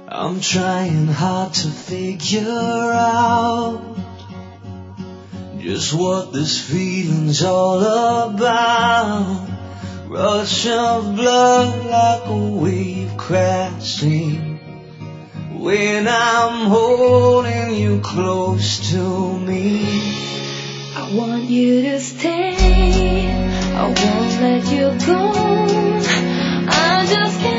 I'm trying hard to figure out just what this feeling's all about. Rush of blood like a wave crashing when I'm holding you close to me. I want you to stay, I won't let you go. I just can't